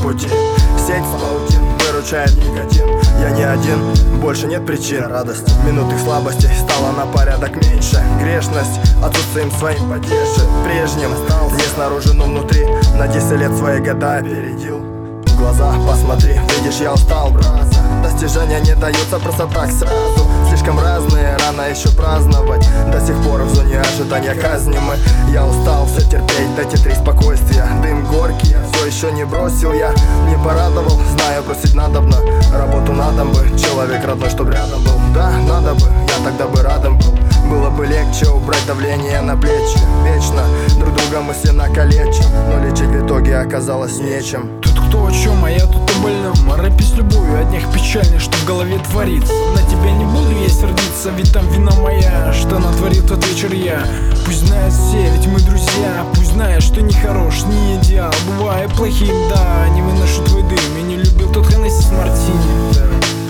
пути. Сеть с паутин выручает никотин. Я не один, больше нет причин радости. Минут их слабости стало на порядок меньше. Грешность отсутствием своим потеше. Прежним не снаружи, но внутри. На 10 лет свои года опередил. В глаза посмотри, видишь, я устал, брат. Достижения не даются просто так сразу. Слишком разные, рано еще праздновать. До сих пор в зоне ожидания казни мы. Я устал все терпеть, дайте 3 спокойствия. Дым горький, все еще не бросил я. Не порадовал, знаю, просить надобно. Работу надо бы, человек родной, чтоб рядом был. Да, надо бы, я тогда бы радом был. Было бы легче убрать давление на плечи. Вечно друг друга мысленно калечим, но лечить в итоге оказалось нечем. Тут кто о чем, а я тут о больном. О рэпе с любовью, от них печально, что в голове творится. На тебя не буду я сердиться, ведь там вина моя. Что натворил тот вечер я. Пусть знают все, ведь мы друзья. Пусть знают, что не хорош, не идеал. Бываю плохим, да, не выношу твой дым. И не любил тот Хеннесси с мартини.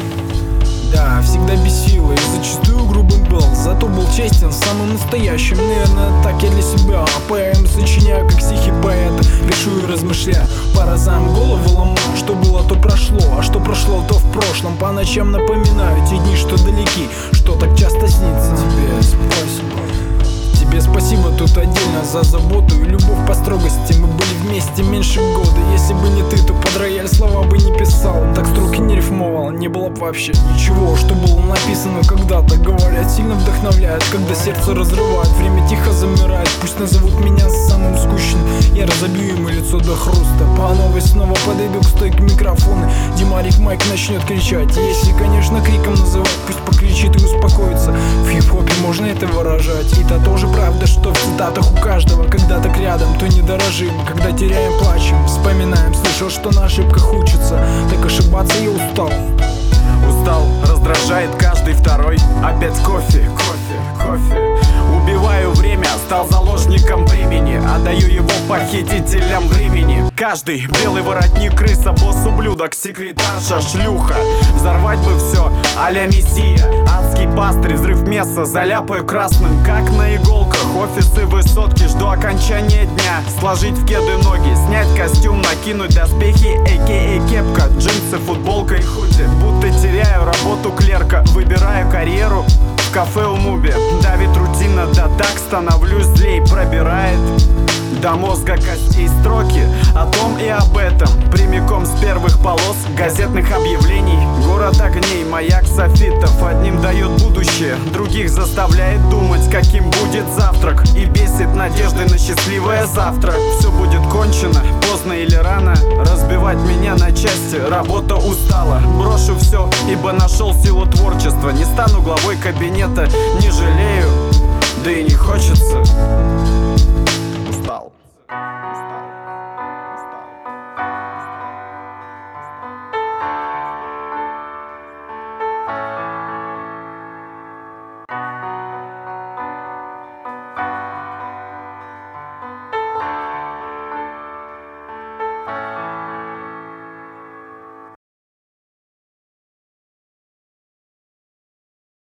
Да, всегда бесил и зачастую грубым был. Зато был честен, самым настоящим. Наверное, так я для себя поэм сочиняю, как стихи поэта. Пишу и размышляю, по разам голову ломаю. Что было, то прошло, а что прошло, то в прошлом. По ночам напоминаю те дни, что далеки, что так часто снится. Тебе спасибо. Тебе спасибо тут отдельно за заботу и любовь по строгости. Мы были вместе меньше года. Если бы не ты, то под рояль слова бы не писал. Так строки не рифмовал, не было бы вообще ничего, что было написано когда-то. Говорят, сильно вдохновляет, когда сердце разрывает. Время тихо замирает, пусть назовут меня самым скучным. Я разобью ему лицо до хруста. По новой снова подойду к стойке микрофона. Димарик Майк начнет кричать. Если, конечно, криком называть, пусть покричит и успокоится. В хип-хопе можно это выражать. И это тоже правда, что в цитатах у каждого. Когда так рядом, то не дорожим. Когда теряем, плачем, вспоминаем. Слышал, что на ошибках учатся. Так ошибаться я устал. Устал, раздражает каждый второй. Опять кофе, кофе, кофе. Убиваю время, стал заложником времени. Отдаю его похитителям времени. Каждый белый воротник, крыса, босс, ублюдок, секретарша, шлюха. Взорвать бы все, а-ля Мессия. Адский пастырь, взрыв места, заляпаю красным, как на иголках. Офисы, высотки, жду окончания дня. Сложить в кеды ноги, снять костюм, накинуть доспехи, а.к.а. кепка, джинсы, футболка и худи. Будто теряю работу клерка, выбираю карьеру в кафе у Муби. Давит рутина, да так становлюсь злей, пробирает до мозга костей строки о том и об этом, прямиком с первых полос газетных объявлений. Город огней, маяк софитов, одним дает будущее, других заставляет думать, каким будет завтрак. И бесит надеждой на счастливое завтра. Все будет кончено, поздно или рано. Разбивать меня на части, работа устала. Брошу все, ибо нашел силу творчества. Не стану главой кабинета, не жалею, да и не хочется.